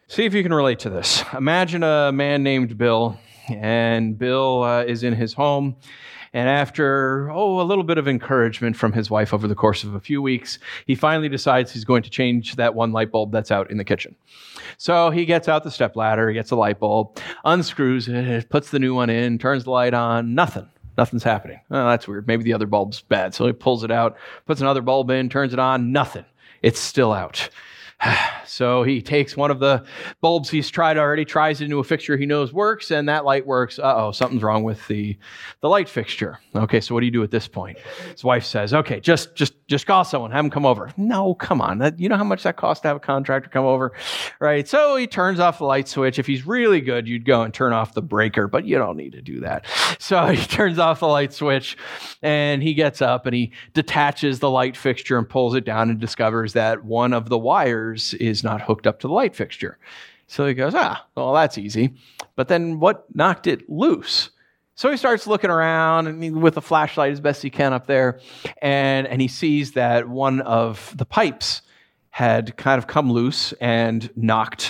See if you can relate to this. Imagine a man named Bill, and Bill is in his home, and after, a little bit of encouragement from his wife over the course of a few weeks, he finally decides he's going to change that one light bulb that's out in the kitchen. So he gets out the stepladder, he gets a light bulb, unscrews it, puts the new one in, turns the light on, Nothing's happening. Oh, that's weird. Maybe the other bulb's bad. So he pulls it out, puts another bulb in, turns it on, nothing. It's still out. So he takes one of the bulbs he's tried already, tries it into a fixture he knows works, and that light works. Something's wrong with the light fixture. Okay, so what do you do at this point? His wife says, okay, just call someone, have them come over. No, come on. You know how much that costs to have a contractor come over, right? So he turns off the light switch. If he's really good, you'd go and turn off the breaker, but you don't need to do that. So he turns off the light switch, and he gets up, and he detaches the light fixture and pulls it down and discovers that one of the wires is not hooked up to the light fixture. So he goes, well, that's easy. But then what knocked it loose? So he starts looking around and with a flashlight as best he can up there, and he sees that one of the pipes had kind of come loose and knocked,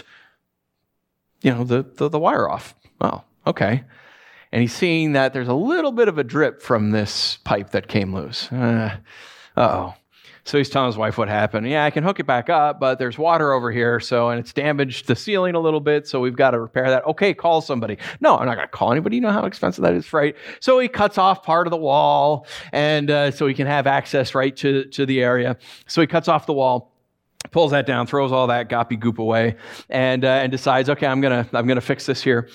the wire off. Oh, okay. And he's seeing that there's a little bit of a drip from this pipe that came loose. Uh-oh. So he's telling his wife what happened. Yeah, I can hook it back up, but there's water over here, and it's damaged the ceiling a little bit, so we've got to repair that. Okay, call somebody. No, I'm not going to call anybody. You know how expensive that is, right? So he cuts off part of the wall, and so he can have access right to the area. So he cuts off the wall, pulls that down, throws all that goppy goop away, and decides, okay, I'm gonna fix this here,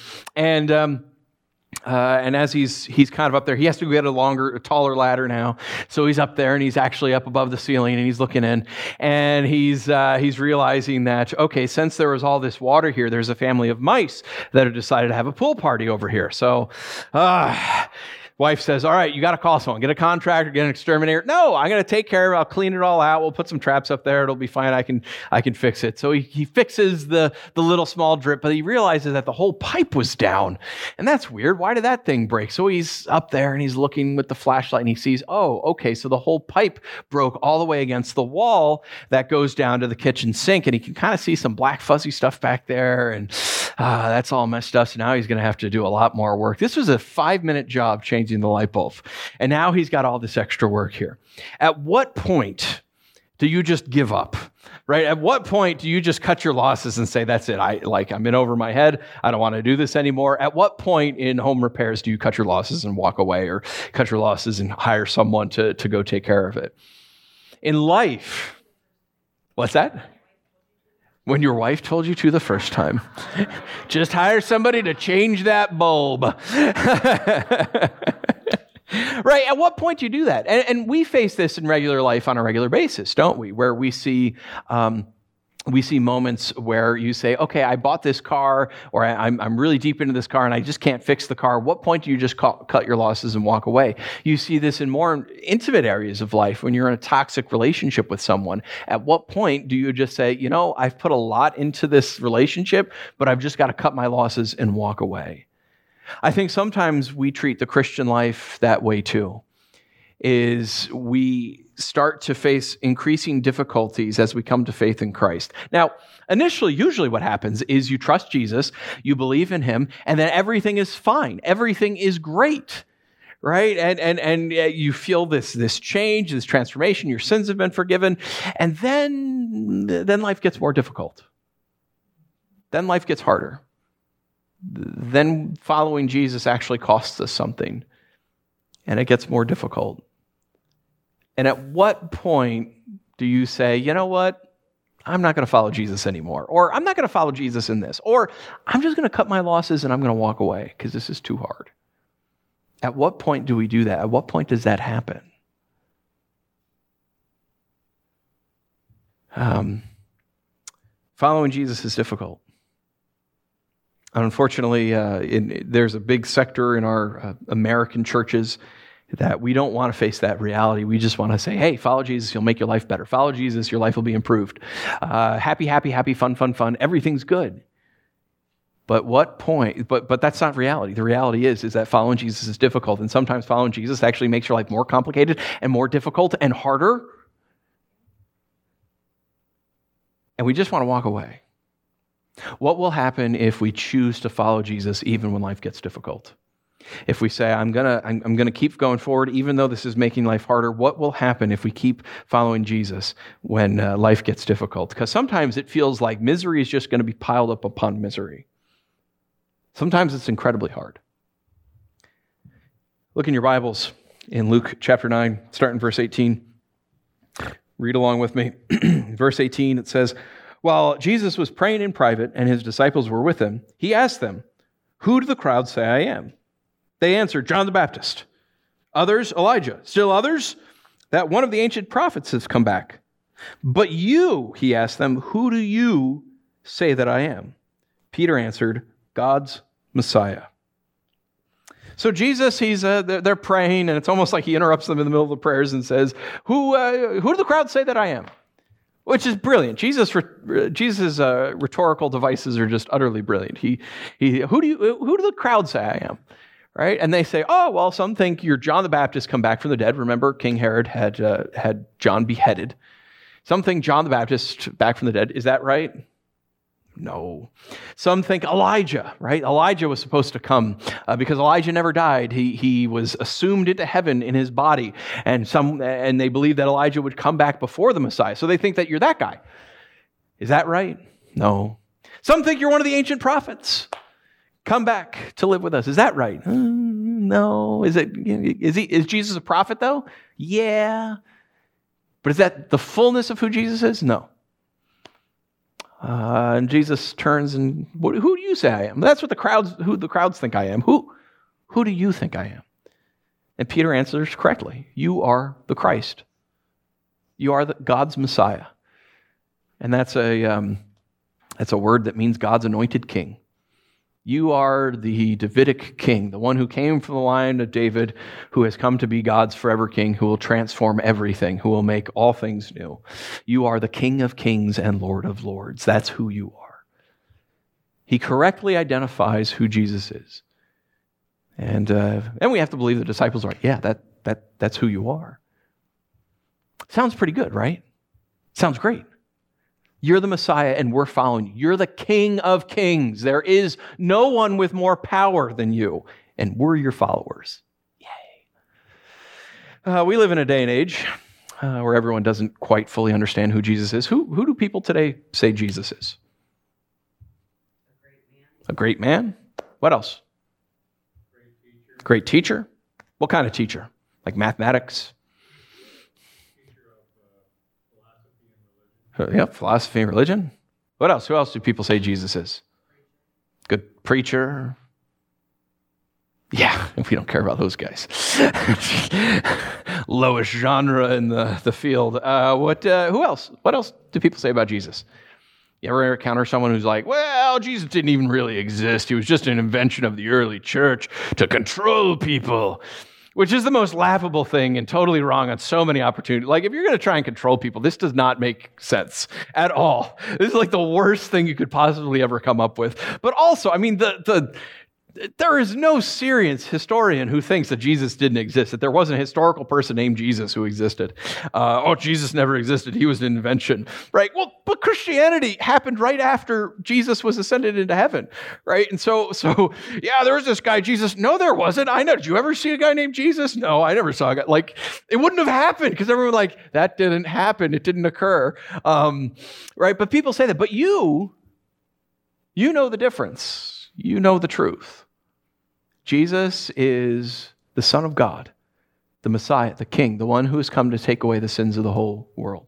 and as he's kind of up there, he has to get a taller ladder now. So he's up there, and he's actually up above the ceiling, and he's looking in, and he's realizing that, okay, since there was all this water here, there's a family of mice that have decided to have a pool party over here. So, wife says, all right, you got to call someone, get a contractor, get an exterminator. No, I'm going to take care of it. I'll clean it all out. We'll put some traps up there. It'll be fine. I can fix it. So he fixes the little small drip, but he realizes that the whole pipe was down. And that's weird. Why did that thing break? So he's up there and he's looking with the flashlight and he sees, okay, so the whole pipe broke all the way against the wall that goes down to the kitchen sink. And he can kind of see some black fuzzy stuff back there. And that's all messed up. So now he's going to have to do a lot more work. This was a 5-minute job changing the light bulb. And now he's got all this extra work here. At what point do you just give up? Right? At what point do you just cut your losses and say, that's it. I'm in over my head. I don't want to do this anymore. At what point in home repairs do you cut your losses and walk away, or cut your losses and hire someone to go take care of it? In life, what's that? When your wife told you to the first time. Just hire somebody to change that bulb. Right? At what point do you do that? And we face this in regular life on a regular basis, don't we? Where we see moments where you say, okay, I bought this car, or I'm really deep into this car and I just can't fix the car. What point do you just cut your losses and walk away? You see this in more intimate areas of life when you're in a toxic relationship with someone. At what point do you just say, I've put a lot into this relationship, but I've just got to cut my losses and walk away? I think sometimes we treat the Christian life that way too, is we start to face increasing difficulties as we come to faith in Christ. Now, initially, usually what happens is you trust Jesus, you believe in him, and then everything is fine. Everything is great, right? And you feel this change, this transformation, your sins have been forgiven, and then life gets more difficult. Then life gets harder. Then following Jesus actually costs us something, and it gets more difficult. And at what point do you say, you know what? I'm not going to follow Jesus anymore. Or I'm not going to follow Jesus in this. Or I'm just going to cut my losses and I'm going to walk away because this is too hard. At what point do we do that? At what point does that happen? Following Jesus is difficult. Unfortunately, there's a big sector in our American churches that we don't want to face that reality. We just want to say, hey, follow Jesus, he'll make your life better. Follow Jesus, your life will be improved. Happy, happy, happy, fun, fun, fun. Everything's good. But what point? But that's not reality. The reality is that following Jesus is difficult. And sometimes following Jesus actually makes your life more complicated and more difficult and harder. And we just want to walk away. What will happen if we choose to follow Jesus even when life gets difficult? If we say, I'm gonna keep going forward even though this is making life harder, what will happen if we keep following Jesus when life gets difficult? Because sometimes it feels like misery is just going to be piled up upon misery. Sometimes it's incredibly hard. Look in your Bibles in Luke chapter 9, starting verse 18. Read along with me. Verse 18, it says, while Jesus was praying in private and his disciples were with him, he asked them, who do the crowd say I am? They answered, John the Baptist. Others, Elijah. Still others, that one of the ancient prophets has come back. But you, he asked them, who do you say that I am? Peter answered, God's Messiah. So Jesus, they're praying, and it's almost like he interrupts them in the middle of the prayers and says, who do the crowd say that I am? Which is brilliant. Jesus' rhetorical devices are just utterly brilliant. Who do the crowd say I am? Right? And they say, oh, well, some think you're John the Baptist come back from the dead. Remember, King Herod had John beheaded. Some think John the Baptist back from the dead. Is that right? No. Some think Elijah, right? Elijah was supposed to come because Elijah never died. He was assumed into heaven in his body, and they believe that Elijah would come back before the Messiah. So they think that you're that guy. Is that right? No. Some think you're one of the ancient prophets. Come back to live with us. Is that right? No. Is Jesus a prophet though? Yeah. But is that the fullness of who Jesus is? No. And Jesus turns and, who do you say I am? That's what who the crowds think I am. Who do you think I am? And Peter answers correctly. You are the Christ. You are God's Messiah. And that's a word that means God's anointed king. You are the Davidic king, the one who came from the line of David, who has come to be God's forever king, who will transform everything, who will make all things new. You are the King of kings and Lord of lords. That's who you are. He correctly identifies who Jesus is. And we have to believe the disciples are like, yeah, that's who you are. Sounds pretty good, right? Sounds great. You're the Messiah and we're following you. You're the King of kings. There is no one with more power than you, and we're your followers. Yay. We live in a day and age where everyone doesn't quite fully understand who Jesus is. Who do people today say Jesus is? A great man. What else? Great teacher. What kind of teacher? Like mathematics? Yeah, philosophy and religion. What else? Who else do people say Jesus is? Good preacher. Yeah, we don't care about those guys. Lowest genre in the field. Who else? What else do people say about Jesus? You ever encounter someone who's like, well, Jesus didn't even really exist. He was just an invention of the early church to control people. Which is the most laughable thing and totally wrong on so many opportunities. Like, if you're going to try and control people, this does not make sense at all. This is like the worst thing you could possibly ever come up with. But also, I mean, there is no serious historian who thinks that Jesus didn't exist, that there wasn't a historical person named Jesus who existed. Jesus never existed. He was an invention, right? Well, but Christianity happened right after Jesus was ascended into heaven, right? And so yeah, there was this guy, Jesus. No, there wasn't. I know. Did you ever see a guy named Jesus? No, I never saw a guy. Like, it wouldn't have happened because everyone was like, that didn't happen. It didn't occur, right? But people say that. But you know the difference. You know the truth. Jesus is the Son of God, the Messiah, the King, the one who has come to take away the sins of the whole world.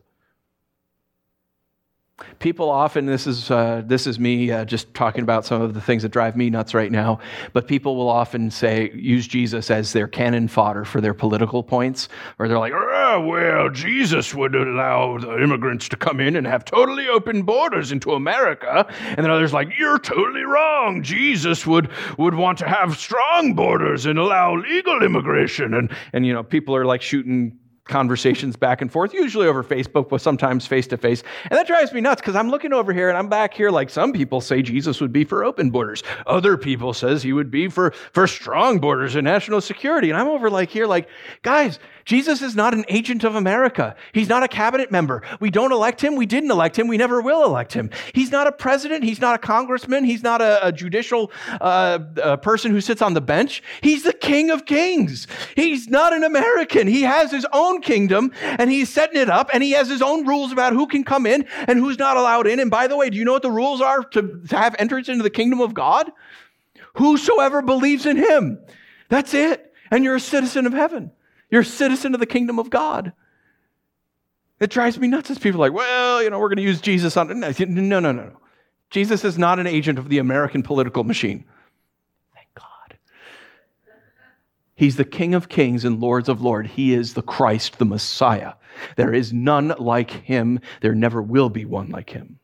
People often, this is me just talking about some of the things that drive me nuts right now, but people will often use Jesus as their cannon fodder for their political points, or they're like, well, Jesus would allow the immigrants to come in and have totally open borders into America, and then others like, you're totally wrong. Jesus would want to have strong borders and allow legal immigration, and people are like shooting conversations back and forth, usually over Facebook, but sometimes face-to-face. And that drives me nuts because I'm looking over here and I'm back here like some people say Jesus would be for open borders. Other people says he would be for strong borders and national security. And I'm over like here like, guys, Jesus is not an agent of America. He's not a cabinet member. We don't elect him. We didn't elect him. We never will elect him. He's not a president. He's not a congressman. He's not a judicial person who sits on the bench. He's the King of Kings. He's not an American. He has his own kingdom and he's setting it up and he has his own rules about who can come in and who's not allowed in. And by the way, do you know what the rules are to have entrance into the kingdom of God? Whosoever believes in him. That's it. And you're a citizen of heaven. You're a citizen of the kingdom of God. It drives me nuts as people are like, well, we're going to use Jesus on... No. Jesus is not an agent of the American political machine. Thank God. He's the King of Kings and Lords of Lords. He is the Christ, the Messiah. There is none like him. There never will be one like him.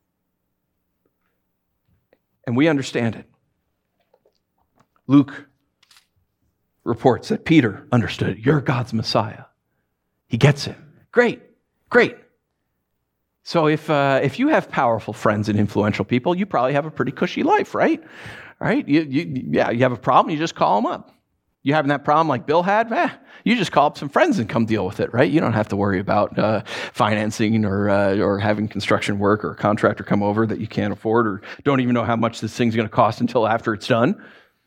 And we understand it. Luke reports that Peter understood it. You're God's Messiah. He gets it. Great. So if you have powerful friends and influential people, you probably have a pretty cushy life, right? Right? You have a problem, you just call them up. You having that problem like Bill had? You just call up some friends and come deal with it, right? You don't have to worry about financing or having construction work or a contractor come over that you can't afford or don't even know how much this thing's going to cost until after it's done.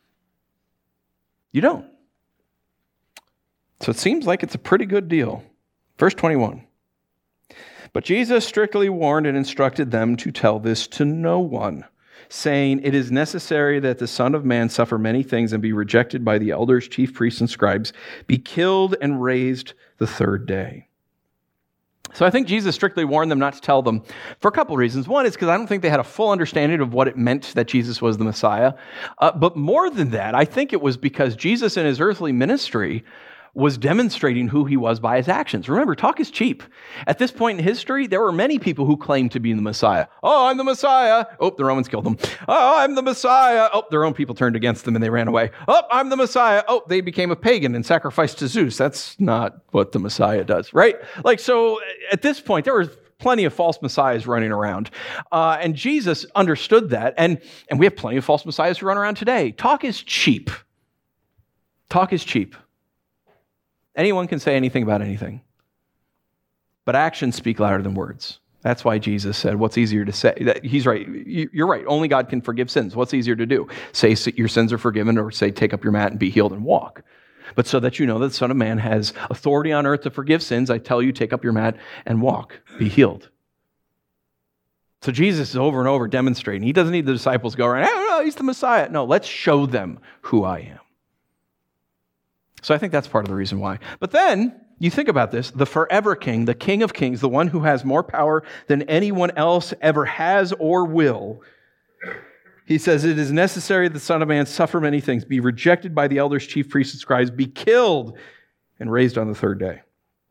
You don't. So it seems like it's a pretty good deal. Verse 21. But Jesus strictly warned and instructed them to tell this to no one, saying, it is necessary that the Son of Man suffer many things and be rejected by the elders, chief priests, and scribes, be killed and raised the third day. So I think Jesus strictly warned them not to tell them for a couple reasons. One is because I don't think they had a full understanding of what it meant that Jesus was the Messiah. But more than that, I think it was because Jesus in his earthly ministry was demonstrating who he was by his actions. Remember, talk is cheap. At this point in history, there were many people who claimed to be the Messiah. Oh, I'm the Messiah. Oh, the Romans killed them. Oh, I'm the Messiah. Oh, their own people turned against them and they ran away. Oh, I'm the Messiah. Oh, they became a pagan and sacrificed to Zeus. That's not what the Messiah does, right? So at this point, there was plenty of false messiahs running around. And Jesus understood that. And we have plenty of false messiahs who run around today. Talk is cheap. Talk is cheap. Anyone can say anything about anything. But actions speak louder than words. That's why Jesus said, what's easier to say? He's right. You're right. Only God can forgive sins. What's easier to do? Say your sins are forgiven or say take up your mat and be healed and walk. But so that you know that the Son of Man has authority on earth to forgive sins, I tell you, take up your mat and walk. Be healed. So Jesus is over and over demonstrating. He doesn't need the disciples go around, oh, he's the Messiah. No, let's show them who I am. So I think that's part of the reason why. But then, you think about this, the forever king, the King of Kings, the one who has more power than anyone else ever has or will, he says, it is necessary the Son of Man suffer many things, be rejected by the elders, chief priests, and scribes, be killed, and raised on the third day.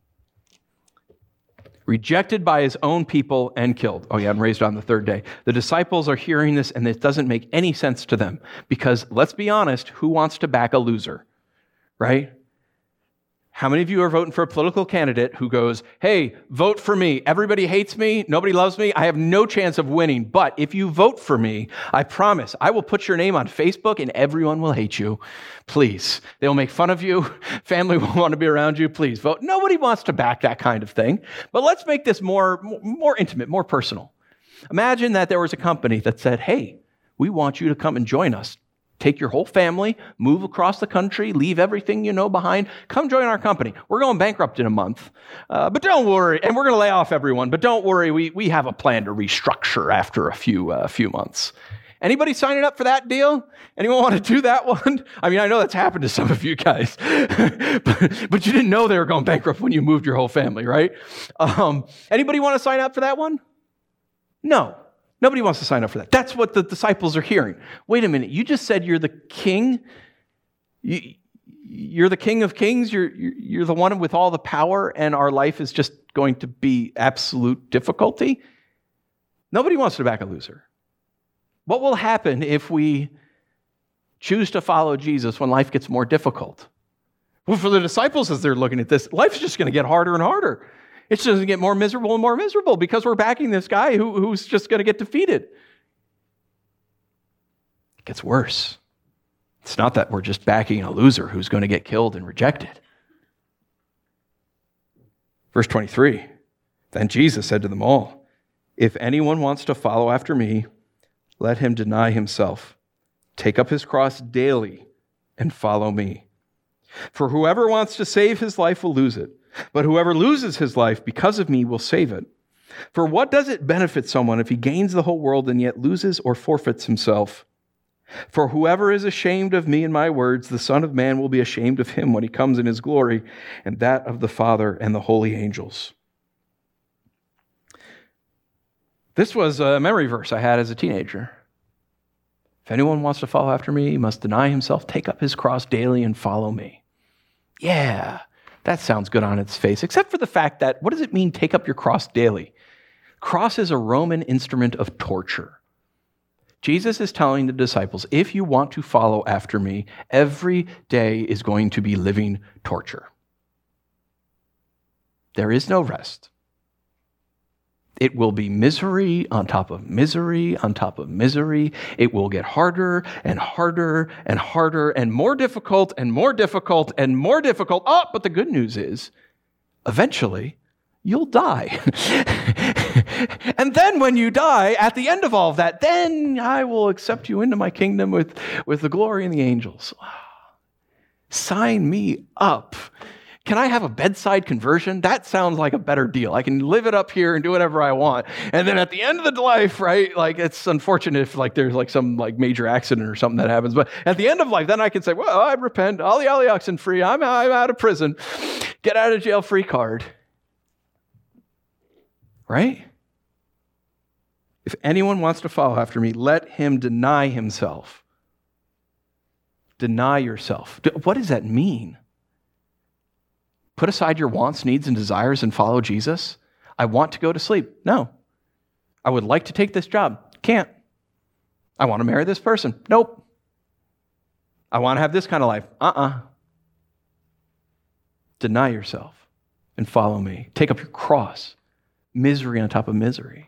Rejected by his own people and killed. Oh yeah, and raised on the third day. The disciples are hearing this, and it doesn't make any sense to them. Because, let's be honest, who wants to back a loser? Right? How many of you are voting for a political candidate who goes, hey, vote for me. Everybody hates me. Nobody loves me. I have no chance of winning. But if you vote for me, I promise I will put your name on Facebook and everyone will hate you. Please. They will make fun of you. Family will want to be around you. Please vote. Nobody wants to back that kind of thing. But let's make this more intimate, more personal. Imagine that there was a company that said, hey, we want you to come and join us. Take your whole family, move across the country, leave everything you know behind. Come join our company. We're going bankrupt in a month. But don't worry. And we're going to lay off everyone. But don't worry. We have a plan to restructure after a few months. Anybody signing up for that deal? Anyone want to do that one? I mean, I know that's happened to some of you guys. but you didn't know they were going bankrupt when you moved your whole family, right? Anybody want to sign up for that one? No. Nobody wants to sign up for that. That's what the disciples are hearing. Wait a minute, you just said you're the king? You're the King of Kings? You're the one with all the power and our life is just going to be absolute difficulty? Nobody wants to back a loser. What will happen if we choose to follow Jesus when life gets more difficult? Well, for the disciples, as they're looking at this, life's just going to get harder and harder. It's just going to get more miserable and more miserable because we're backing this guy who's just going to get defeated. It gets worse. It's not that we're just backing a loser who's going to get killed and rejected. Verse 23, then Jesus said to them all, if anyone wants to follow after me, let him deny himself, take up his cross daily, and follow me. For whoever wants to save his life will lose it, but whoever loses his life because of me will save it. For what does it benefit someone if he gains the whole world and yet loses or forfeits himself? For whoever is ashamed of me and my words, the Son of Man will be ashamed of him when he comes in his glory, and that of the Father and the holy angels. This was a memory verse I had as a teenager. If anyone wants to follow after me, he must deny himself, take up his cross daily, and follow me. Yeah, that sounds good on its face, except for the fact that, what does it mean, take up your cross daily? Cross is a Roman instrument of torture. Jesus is telling the disciples, if you want to follow after me, every day is going to be living torture. There is no rest. It will be misery on top of misery on top of misery. It will get harder and harder and harder and more difficult and more difficult and more difficult. Oh, but the good news is, eventually, you'll die. And then when you die, at the end of all of that, then I will accept you into my kingdom with the glory and the angels. Sign me up. Can I have a bedside conversion? That sounds like a better deal. I can live it up here and do whatever I want. And then at the end of the life, right, like it's unfortunate if like there's like some like major accident or something that happens. But at the end of life, then I can say, well, I repent. Ollie, oxen free. I'm out of prison. Get out of jail free card. Right? If anyone wants to follow after me, let him deny himself. Deny yourself. What does that mean? Put aside your wants, needs, and desires and follow Jesus? I want to go to sleep. No. I would like to take this job. Can't. I want to marry this person. Nope. I want to have this kind of life. Deny yourself and follow me. Take up your cross. Misery on top of misery.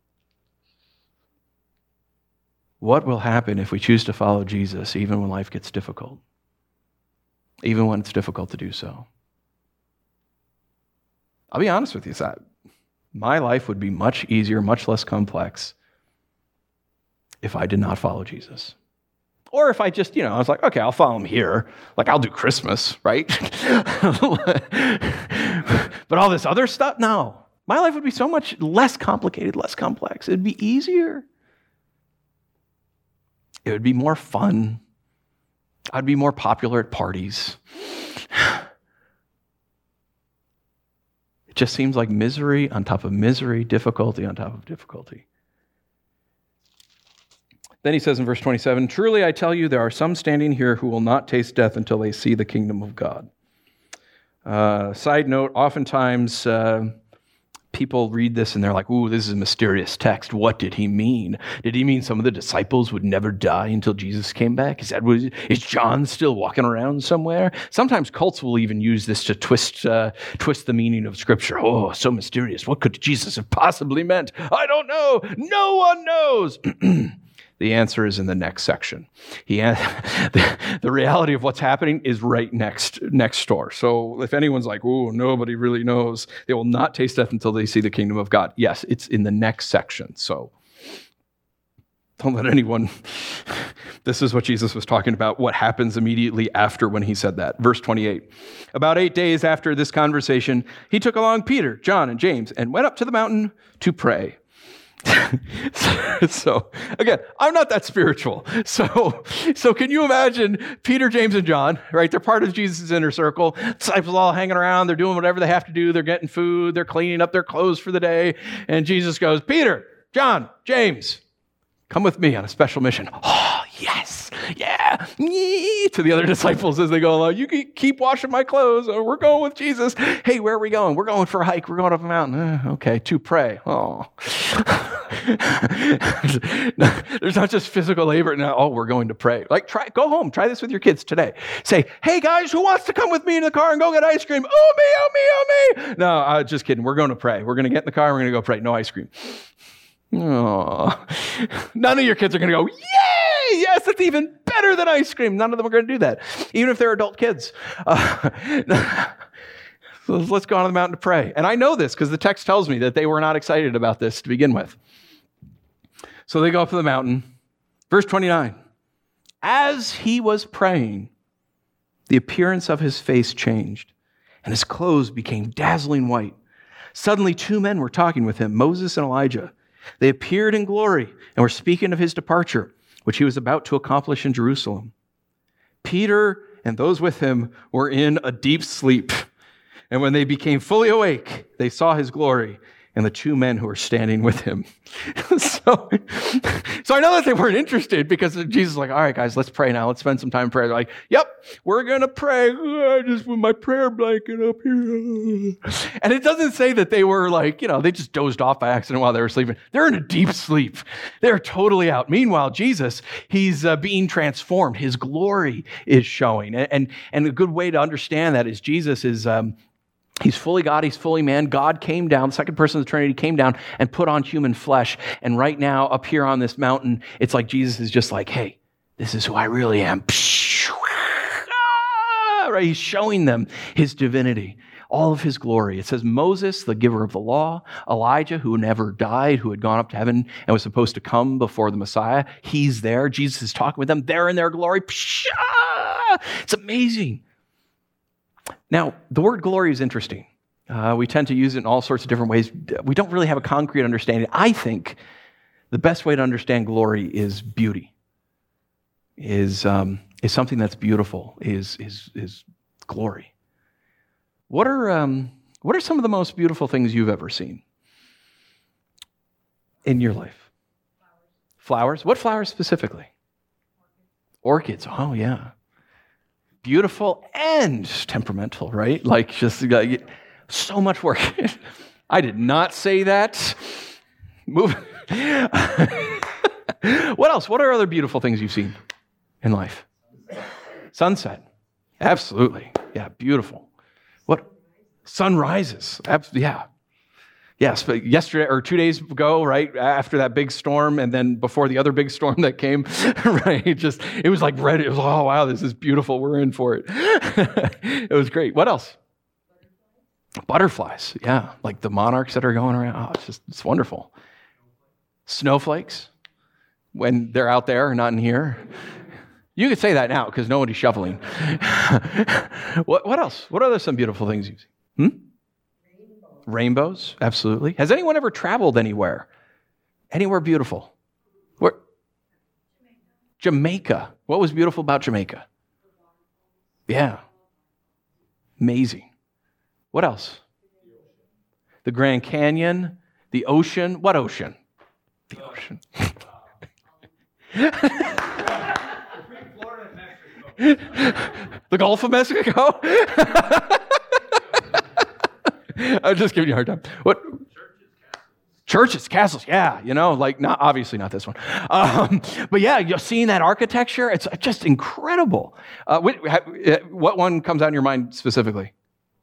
What will happen if we choose to follow Jesus even when life gets difficult? Even when it's difficult to do so? I'll be honest with you, my life would be much easier, much less complex if I did not follow Jesus. Or if I just, I was like, okay, I'll follow him here. Like, I'll do Christmas, right? But all this other stuff, no. My life would be so much less complicated, less complex. It'd be easier. It would be more fun. I'd be more popular at parties. It just seems like misery on top of misery, difficulty on top of difficulty. Then he says in verse 27, truly I tell you, there are some standing here who will not taste death until they see the kingdom of God. Side note, oftentimes people read this and they're like, ooh, this is a mysterious text. What did he mean? Did he mean some of the disciples would never die until Jesus came back? Is John still walking around somewhere? Sometimes cults will even use this to twist the meaning of Scripture. Oh, so mysterious. What could Jesus have possibly meant? I don't know. No one knows. The answer is in the next section. The reality of what's happening is right next door. So if anyone's like, oh, nobody really knows, they will not taste death until they see the kingdom of God. Yes, it's in the next section. So don't let anyone, this is what Jesus was talking about, what happens immediately after when he said that. Verse 28, about 8 days after this conversation, he took along Peter, John, and James and went up to the mountain to pray. So again, I'm not that spiritual. So can you imagine Peter, James, and John, right? They're part of Jesus' inner circle. Disciples all hanging around. They're doing whatever they have to do. They're getting food. They're cleaning up their clothes for the day. And Jesus goes, Peter, John, James, come with me on a special mission. Oh, yes. Yeah, yeah, to the other disciples as they go along. You keep washing my clothes. We're going with Jesus. Hey, where are we going? We're going for a hike. We're going up a mountain. Okay, to pray. Oh. There's not just physical labor. No, we're going to pray. Like, go home. Try this with your kids today. Say, hey, guys, who wants to come with me in the car and go get ice cream? Oh, me, oh, me, oh, me. No, just kidding. We're going to pray. We're going to get in the car. We're going to go pray. No ice cream. Oh. None of your kids are going to go, yay, yes, it's even better than ice cream. None of them are going to do that, even if they're adult kids. So let's go on the mountain to pray. And I know this because the text tells me that they were not excited about this to begin with. So they go up to the mountain. Verse 29. As he was praying, the appearance of his face changed, and his clothes became dazzling white. Suddenly 2 men were talking with him, Moses and Elijah. They appeared in glory and were speaking of his departure, which he was about to accomplish in Jerusalem. Peter and those with him were in a deep sleep. And when they became fully awake, they saw his glory and the 2 men who were standing with him. So I know that they weren't interested because Jesus is like, all right, guys, let's pray now. Let's spend some time in prayer. They're like, yep, we're going to pray. I just put my prayer blanket up here. And it doesn't say that they were like, they just dozed off by accident while they were sleeping. They're in a deep sleep. They're totally out. Meanwhile, Jesus, he's being transformed. His glory is showing. And a good way to understand that is Jesus is... He's fully God, he's fully man. God came down, the second person of the Trinity came down and put on human flesh. And right now, up here on this mountain, it's like Jesus is just like, hey, this is who I really am. Right? He's showing them his divinity, all of his glory. It says Moses, the giver of the law, Elijah, who never died, who had gone up to heaven and was supposed to come before the Messiah. He's there. Jesus is talking with them. They're in their glory. It's amazing. Now, the word glory is interesting. We tend to use it in all sorts of different ways. We don't really have a concrete understanding. I think the best way to understand glory is beauty, is something that's beautiful, is glory. What are some of the most beautiful things you've ever seen in your life? Flowers. What flowers specifically? Orchids. Oh, yeah. Beautiful and temperamental, right? Like just so much work. I did not say that. Move. What else? What are other beautiful things you've seen in life? Sunset. Absolutely. Yeah, beautiful. What? Sunrises. Yeah. Yes, but yesterday or 2 days ago, right, after that big storm and then before the other big storm that came, right, it was like red. It was, oh, wow, this is beautiful. We're in for it. It was great. What else? Butterflies. Yeah, like the monarchs that are going around. Oh, it's wonderful. Snowflakes, when they're out there, not in here. You could say that now because nobody's shoveling. What else? What are some beautiful things you've seen? Rainbows, absolutely. Has anyone ever traveled anywhere? Anywhere beautiful? Where? Jamaica. What was beautiful about Jamaica? Yeah. Amazing. What else? The Grand Canyon, the ocean. What ocean? The ocean. The Gulf of Mexico? I'm just giving you a hard time. What? Churches, castles, yeah, obviously not this one. But yeah, you're seeing that architecture, it's just incredible. What one comes out in your mind specifically?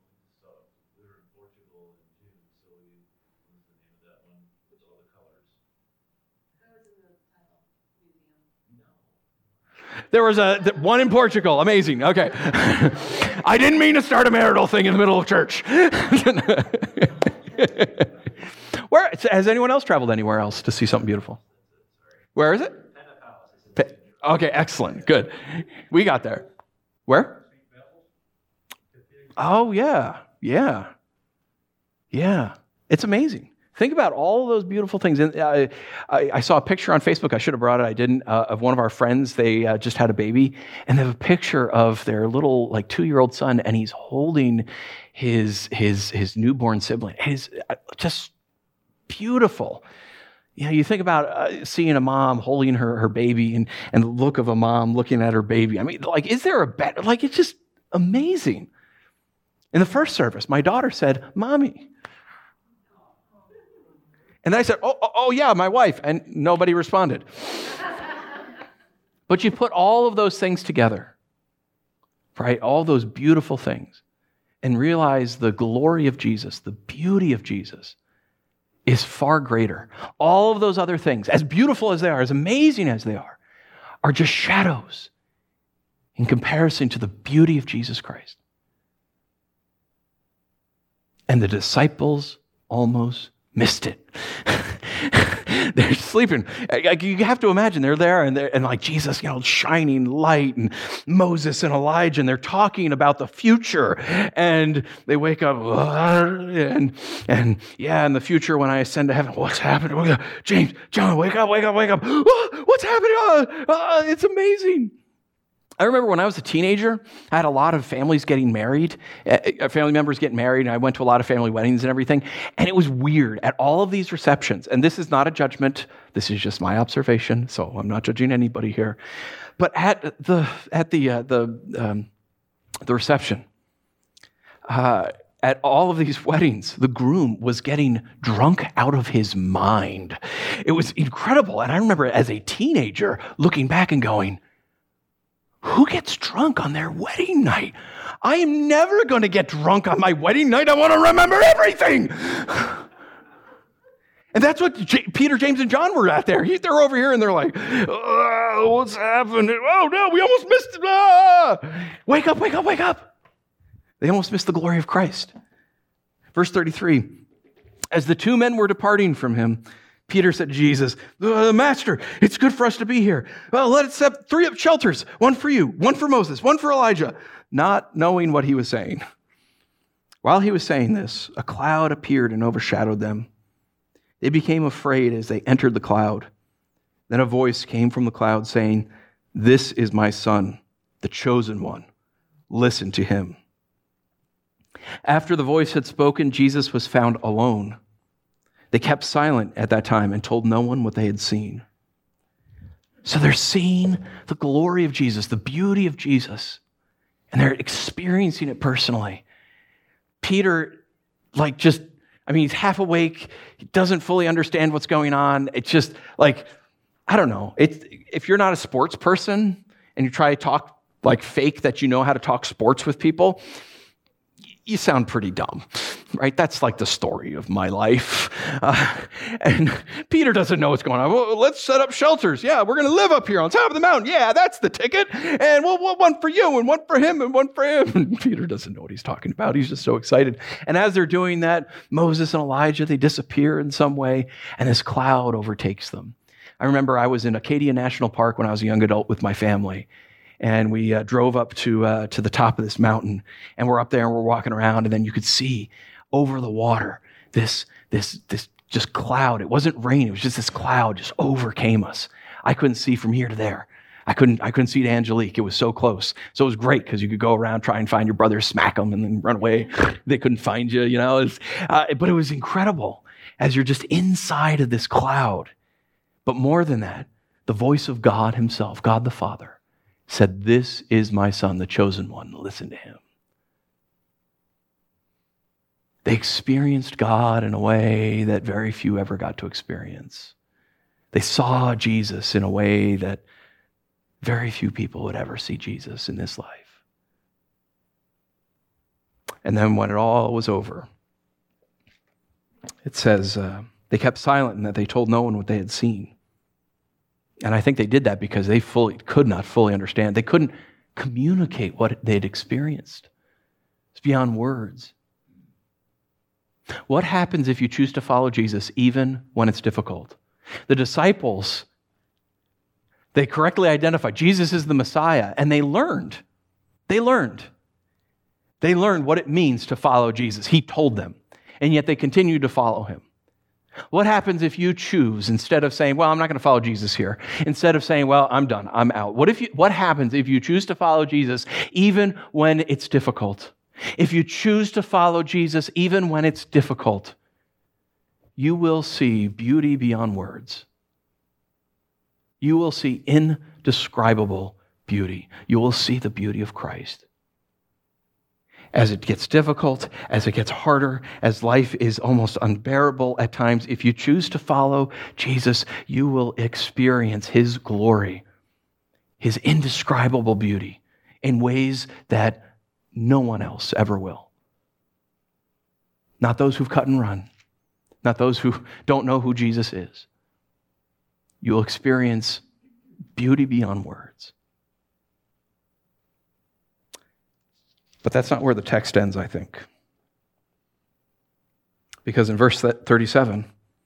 There was one in Portugal. Amazing. Okay. I didn't mean to start a marital thing in the middle of church. Where has anyone else traveled anywhere else to see something beautiful? Where is it? Okay, excellent. Good. We got there. Where? Oh, yeah. Yeah. Yeah. It's amazing. Think about all those beautiful things. And I saw a picture on Facebook. I should have brought it. I didn't. Of one of our friends. They just had a baby, and they have a picture of their little 2-year-old son, and he's holding his newborn sibling. It's just beautiful. you think about seeing a mom holding her baby and the look of a mom looking at her baby. I mean, like, is there a better, like, it's just amazing. In the first service, my daughter said, "Mommy." And I said, oh yeah, my wife. And nobody responded. But you put all of those things together, right? All those beautiful things, and realize the glory of Jesus, the beauty of Jesus is far greater. All of those other things, as beautiful as they are, as amazing as they are just shadows in comparison to the beauty of Jesus Christ. And the disciples almost missed it. They're sleeping. You have to imagine they're there and like Jesus, shining light, and Moses and Elijah, and they're talking about the future. And they wake up and in the future when I ascend to heaven, what's happening? James, John, wake up. What's happening? It's amazing. I remember when I was a teenager, I had a lot of families getting married, family members getting married, and I went to a lot of family weddings and everything, and it was weird at all of these receptions. And this is not a judgment, this is just my observation, so I'm not judging anybody here. But at the reception, at all of these weddings, the groom was getting drunk out of his mind. It was incredible, and I remember as a teenager looking back and going, who gets drunk on their wedding night? I am never going to get drunk on my wedding night. I want to remember everything. And that's what Peter, James, and John were at there. They're over here and they're like, what's happening? Oh no, we almost missed it. Wake up. They almost missed the glory of Christ. Verse 33, as the two men were departing from him, Peter said to Jesus, "Master, it's good for us to be here. Well, let us set 3 shelters, one for you, one for Moses, one for Elijah," not knowing what he was saying. While he was saying this, a cloud appeared and overshadowed them. They became afraid as they entered the cloud. Then a voice came from the cloud saying, "This is my son, the chosen one. Listen to him." After the voice had spoken, Jesus was found alone. They kept silent at that time and told no one what they had seen. So they're seeing the glory of Jesus, the beauty of Jesus, and they're experiencing it personally. Peter, he's half awake. He doesn't fully understand what's going on. It's just I don't know. If you're not a sports person and you try to talk fake that you know how to talk sports with people, you sound pretty dumb, right? That's like the story of my life. And Peter doesn't know what's going on. Well, let's set up shelters. Yeah, we're going to live up here on top of the mountain. Yeah, that's the ticket. And we'll one for you and one for him and one for him. And Peter doesn't know what he's talking about. He's just so excited. And as they're doing that, Moses and Elijah, they disappear in some way, and this cloud overtakes them. I remember I was in Acadia National Park when I was a young adult with my family. And we drove up to the top of this mountain, and we're up there and we're walking around, and then you could see over the water this just cloud. It wasn't rain; it was just this cloud just overcame us. I couldn't see from here to there. I couldn't see to Angelique. It was so close. So it was great because you could go around, try and find your brother, smack them, and then run away. They couldn't find you, But it was incredible as you're just inside of this cloud. But more than that, the voice of God Himself, God the Father, said, "This is my son, the chosen one. Listen to him." They experienced God in a way that very few ever got to experience. They saw Jesus in a way that very few people would ever see Jesus in this life. And then when it all was over, it says they kept silent and that they told no one what they had seen. And I think they did that because they could not fully understand. They couldn't communicate what they'd experienced. It's beyond words. What happens if you choose to follow Jesus even when it's difficult? The disciples, they correctly identified Jesus is the Messiah, and they learned. They learned what it means to follow Jesus. He told them, and yet they continued to follow him. What happens if you choose, instead of saying, well, I'm not going to follow Jesus here, instead of saying, well, I'm done, I'm out? What happens if you choose to follow Jesus even when it's difficult? If you choose to follow Jesus even when it's difficult, you will see beauty beyond words. You will see indescribable beauty. You will see the beauty of Christ. As it gets difficult, as it gets harder, as life is almost unbearable at times, if you choose to follow Jesus, you will experience his glory, his indescribable beauty in ways that no one else ever will. Not those who've cut and run, not those who don't know who Jesus is. You'll experience beauty beyond words. But that's not where the text ends, I think. Because in verse 37,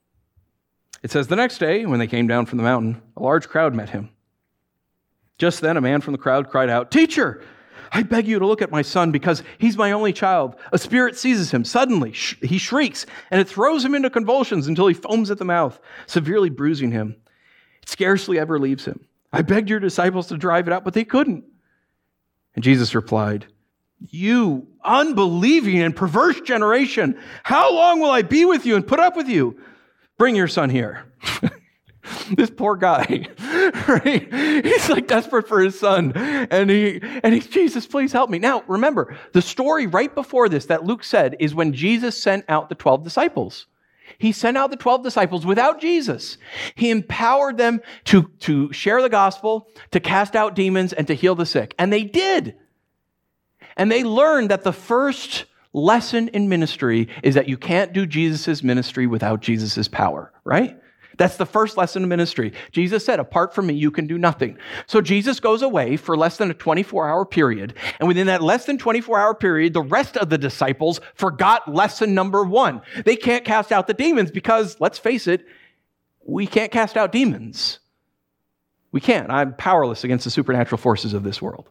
it says, "The next day, when they came down from the mountain, a large crowd met him. Just then, a man from the crowd cried out, 'Teacher, I beg you to look at my son because he's my only child. A spirit seizes him. Suddenly, he shrieks, and it throws him into convulsions until he foams at the mouth, severely bruising him. It scarcely ever leaves him. I begged your disciples to drive it out, but they couldn't.' And Jesus replied, 'You unbelieving and perverse generation, how long will I be with you and put up with you? Bring your son here.'" This poor guy, right? He's like desperate for his son. And he's, "Jesus, please help me." Now, remember, the story right before this that Luke said is when Jesus sent out the 12 disciples. He sent out the 12 disciples without Jesus. He empowered them to share the gospel, to cast out demons, and to heal the sick. And they did. And they learned that the first lesson in ministry is that you can't do Jesus' ministry without Jesus' power, right? That's the first lesson in ministry. Jesus said, "Apart from me, you can do nothing." So Jesus goes away for less than a 24-hour period. And within that less than 24-hour period, the rest of the disciples forgot lesson number 1. They can't cast out the demons because, let's face it, we can't cast out demons. We can't. I'm powerless against the supernatural forces of this world.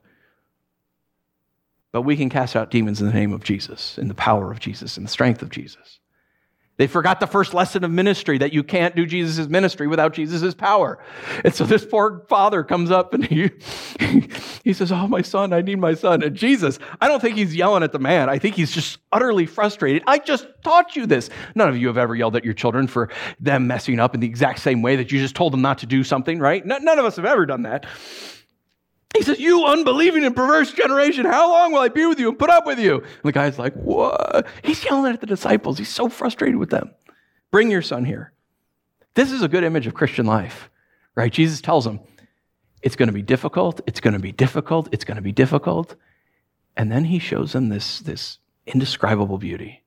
But we can cast out demons in the name of Jesus, in the power of Jesus, in the strength of Jesus. They forgot the first lesson of ministry, that you can't do Jesus' ministry without Jesus' power. And so this poor father comes up and he says, "Oh, my son, I need my son." And Jesus, I don't think he's yelling at the man. I think he's just utterly frustrated. "I just taught you this." None of you have ever yelled at your children for them messing up in the exact same way that you just told them not to do something, right? None of us have ever done that. He says, "You unbelieving and perverse generation, how long will I be with you and put up with you?" And the guy's like, "What?" He's yelling at the disciples. He's so frustrated with them. "Bring your son here." This is a good image of Christian life, right? Jesus tells them, it's going to be difficult, it's going to be difficult, it's going to be difficult. And then he shows them this indescribable beauty.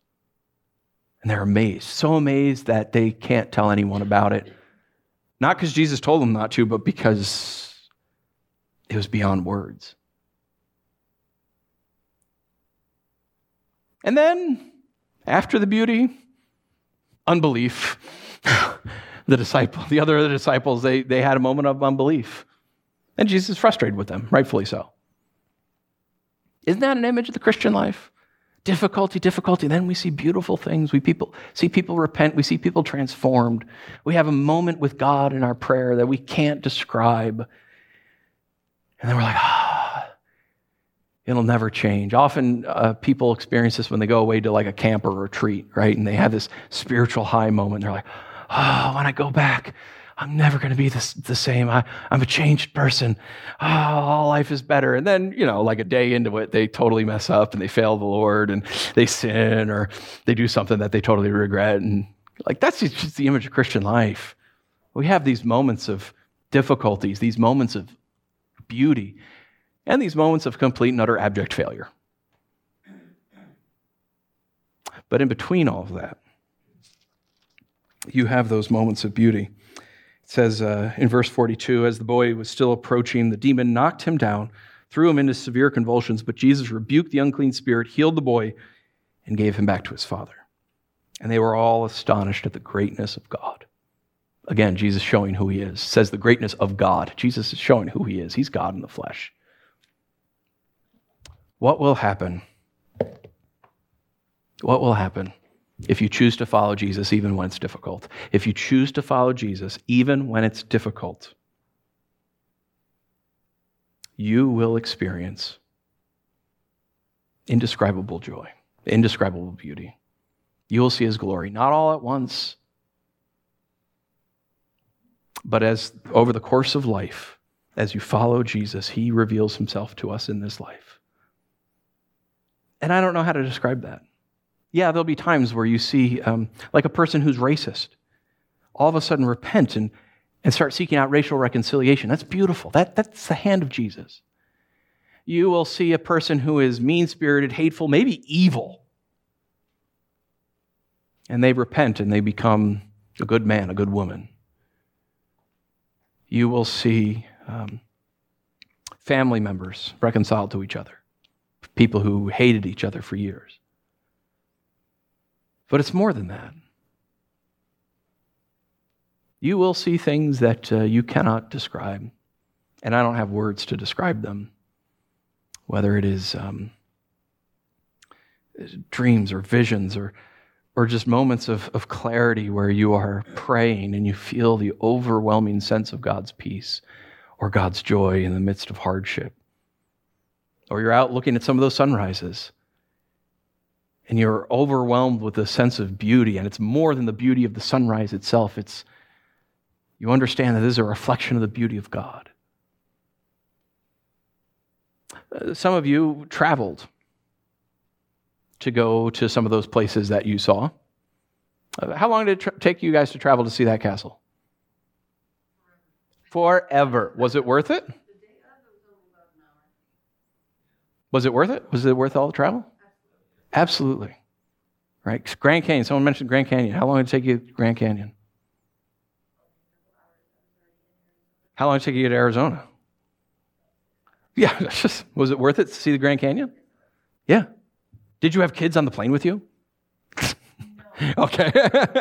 And they're amazed, so amazed that they can't tell anyone about it. Not because Jesus told them not to, but because it was beyond words. And then, after the beauty, unbelief. The other disciples, they had a moment of unbelief. And Jesus is frustrated with them, rightfully so. Isn't that an image of the Christian life? Difficulty. Then we see beautiful things. We see people repent. We see people transformed. We have a moment with God in our prayer that we can't describe. And then we're like, it'll never change. Often people experience this when they go away to like a camp or retreat, right? And they have this spiritual high moment. They're like, when I go back, I'm never going to be the same. I'm a changed person. All life is better. And then, like a day into it, they totally mess up and they fail the Lord and they sin or they do something that they totally regret. And like that's just the image of Christian life. We have these moments of difficulties, these moments of beauty, and these moments of complete and utter abject failure. But in between all of that, you have those moments of beauty. It says in verse 42, as the boy was still approaching, the demon knocked him down, threw him into severe convulsions, but Jesus rebuked the unclean spirit, healed the boy, and gave him back to his father. And they were all astonished at the greatness of God. Again, Jesus showing who he is. It says the greatness of God. Jesus is showing who he is. He's God in the flesh. What will happen? What will happen if you choose to follow Jesus even when it's difficult? If you choose to follow Jesus even when it's difficult, you will experience indescribable joy, indescribable beauty. You will see his glory, not all at once, but as over the course of life, as you follow Jesus, he reveals himself to us in this life. And I don't know how to describe that. Yeah, there'll be times where you see, like a person who's racist, all of a sudden repent and start seeking out racial reconciliation. That's beautiful. That's the hand of Jesus. You will see a person who is mean-spirited, hateful, maybe evil, and they repent and they become a good man, a good woman. You will see family members reconciled to each other, people who hated each other for years. But it's more than that. You will see things that you cannot describe, and I don't have words to describe them, whether it is dreams or visions or just moments of clarity where you are praying and you feel the overwhelming sense of God's peace or God's joy in the midst of hardship. Or you're out looking at some of those sunrises and you're overwhelmed with a sense of beauty, and it's more than the beauty of the sunrise itself. You understand that this is a reflection of the beauty of God. Some of you traveled to go to some of those places that you saw. How long did it take you guys to travel to see that castle? Forever. Was it worth it? Was it worth it? Was it worth all the travel? Absolutely. Right? Grand Canyon. Someone mentioned Grand Canyon. How long did it take you to Grand Canyon? How long did it take you to get to Arizona? Yeah, was it worth it to see the Grand Canyon? Yeah. Did you have kids on the plane with you? Okay.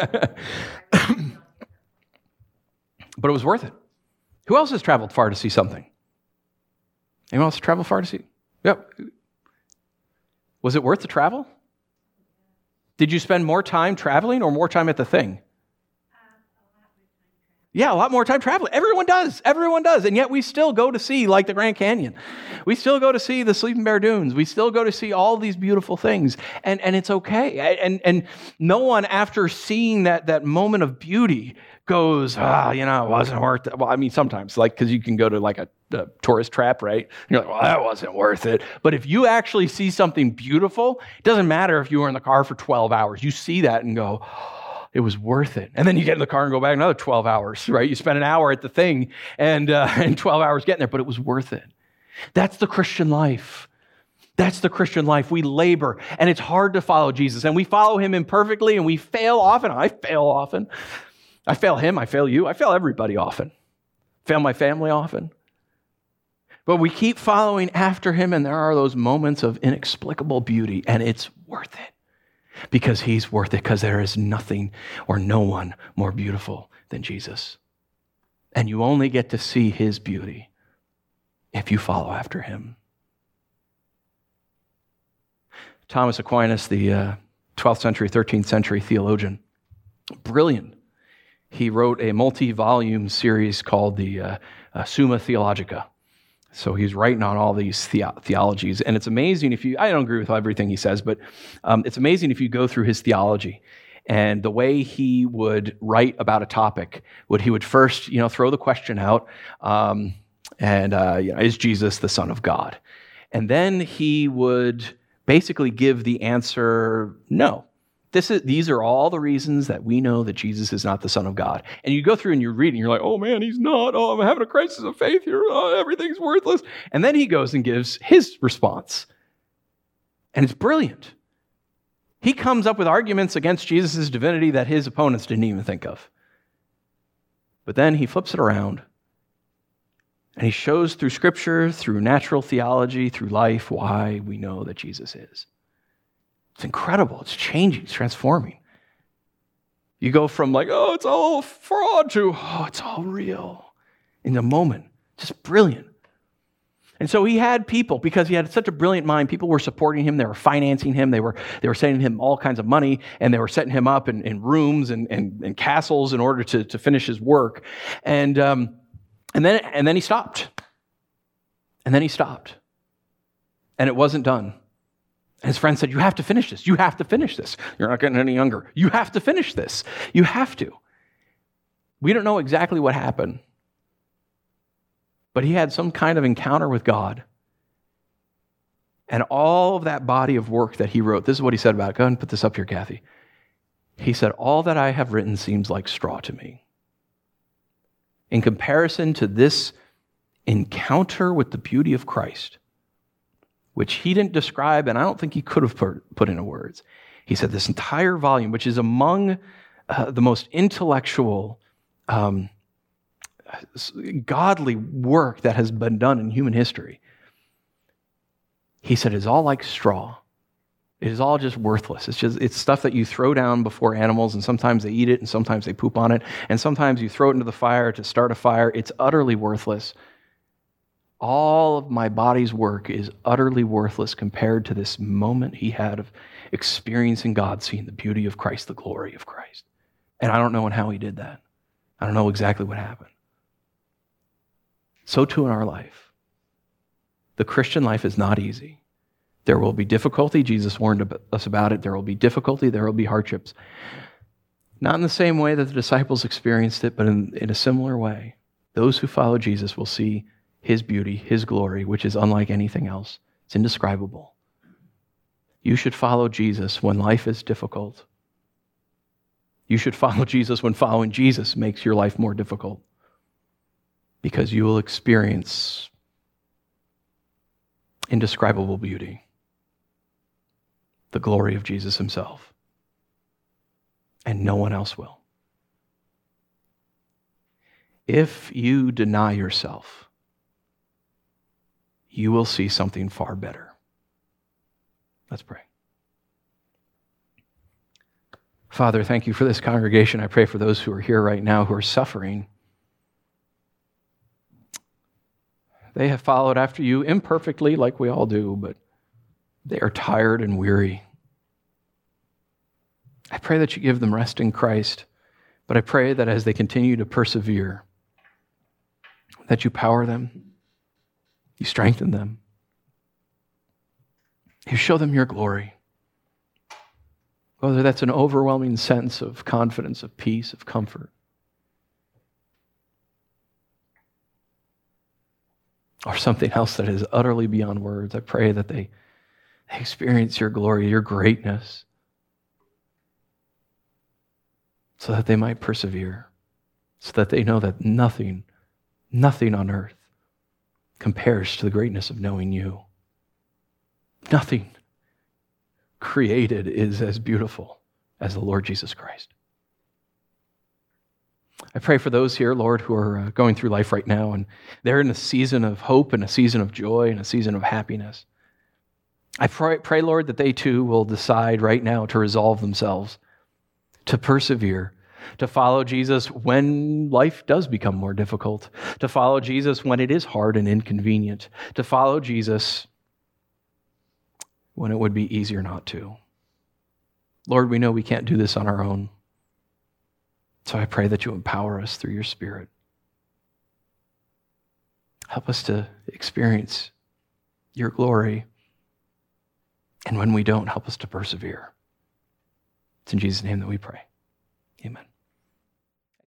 But it was worth it. Who else has traveled far to see something? Anyone else travel far to see? Yep. Was it worth the travel? Did you spend more time traveling or more time at the thing? Yeah, a lot more time traveling. Everyone does. And yet we still go to see like the Grand Canyon. We still go to see the Sleeping Bear Dunes. We still go to see all these beautiful things. And it's okay. And no one, after seeing that moment of beauty, goes, it wasn't worth it. Well, I mean, sometimes, because you can go to like a tourist trap, right? And you're like, well, that wasn't worth it. But if you actually see something beautiful, it doesn't matter if you were in the car for 12 hours. You see that and go, it was worth it. And then you get in the car and go back another 12 hours, right? You spend an hour at the thing and 12 hours getting there, but it was worth it. That's the Christian life. That's the Christian life. We labor, and it's hard to follow Jesus, and we follow him imperfectly, and we fail often. I fail often. I fail him. I fail you. I fail everybody often. Fail my family often. But we keep following after him, and there are those moments of inexplicable beauty, and it's worth it. Because he's worth it, because there is nothing or no one more beautiful than Jesus. And you only get to see his beauty if you follow after him. Thomas Aquinas, the 12th century, 13th century theologian, brilliant. He wrote a multi-volume series called the Summa Theologica. So he's writing on all these theologies, and it's amazing I don't agree with everything he says, but it's amazing if you go through his theology and the way he would write about a topic. He would first, throw the question out, is Jesus the Son of God? And then he would basically give the answer, no. These are all the reasons that we know that Jesus is not the Son of God. And you go through and you're reading, you're like, oh man, he's not. Oh, I'm having a crisis of faith here. Oh, everything's worthless. And then he goes and gives his response. And it's brilliant. He comes up with arguments against Jesus' divinity that his opponents didn't even think of. But then he flips it around and he shows through Scripture, through natural theology, through life, why we know that Jesus is. It's incredible. It's changing. It's transforming. You go from it's all fraud to, it's all real in the moment. Just brilliant. And so he had people, because he had such a brilliant mind, people were supporting him. They were financing him. They were sending him all kinds of money, and they were setting him up in rooms and castles in order to finish his work. And then he stopped. And then he stopped. And it wasn't done. And his friend said, you have to finish this. You have to finish this. You're not getting any younger. You have to finish this. You have to. We don't know exactly what happened, but he had some kind of encounter with God. And all of that body of work that he wrote, this is what he said about it. Go ahead and put this up here, Kathy. He said, all that I have written seems like straw to me. In comparison to this encounter with the beauty of Christ, which he didn't describe, and I don't think he could have put into words. He said this entire volume, which is among the most intellectual, godly work that has been done in human history, he said is all like straw. It is all just worthless. It's stuff that you throw down before animals, and sometimes they eat it, and sometimes they poop on it, and sometimes you throw it into the fire to start a fire. It's utterly worthless. All of my body's work is utterly worthless compared to this moment he had of experiencing God, seeing the beauty of Christ, the glory of Christ. And I don't know how he did that. I don't know exactly what happened. So too in our life. The Christian life is not easy. There will be difficulty. Jesus warned us about it. There will be difficulty. There will be hardships. Not in the same way that the disciples experienced it, but in a similar way. Those who follow Jesus will see his beauty, his glory, which is unlike anything else. It's indescribable. You should follow Jesus when life is difficult. You should follow Jesus when following Jesus makes your life more difficult, because you will experience indescribable beauty, the glory of Jesus himself, and no one else will. If you deny yourself, you will see something far better. Let's pray. Father, thank you for this congregation. I pray for those who are here right now who are suffering. They have followed after you imperfectly, like we all do, but they are tired and weary. I pray that you give them rest in Christ, but I pray that as they continue to persevere, that you power them, you strengthen them, you show them your glory. Whether that's an overwhelming sense of confidence, of peace, of comfort, or something else that is utterly beyond words, I pray that they experience your glory, your greatness, so that they might persevere, so that they know that nothing on earth compares to the greatness of knowing you. Nothing created is as beautiful as the Lord Jesus Christ. I pray for those here, Lord, who are going through life right now, and they're in a season of hope and a season of joy and a season of happiness. I pray, Lord, that they too will decide right now to resolve themselves, to persevere, to follow Jesus when life does become more difficult, to follow Jesus when it is hard and inconvenient, to follow Jesus when it would be easier not to. Lord, we know we can't do this on our own. So I pray that you empower us through your Spirit. Help us to experience your glory. And when we don't, help us to persevere. It's in Jesus' name that we pray. Amen.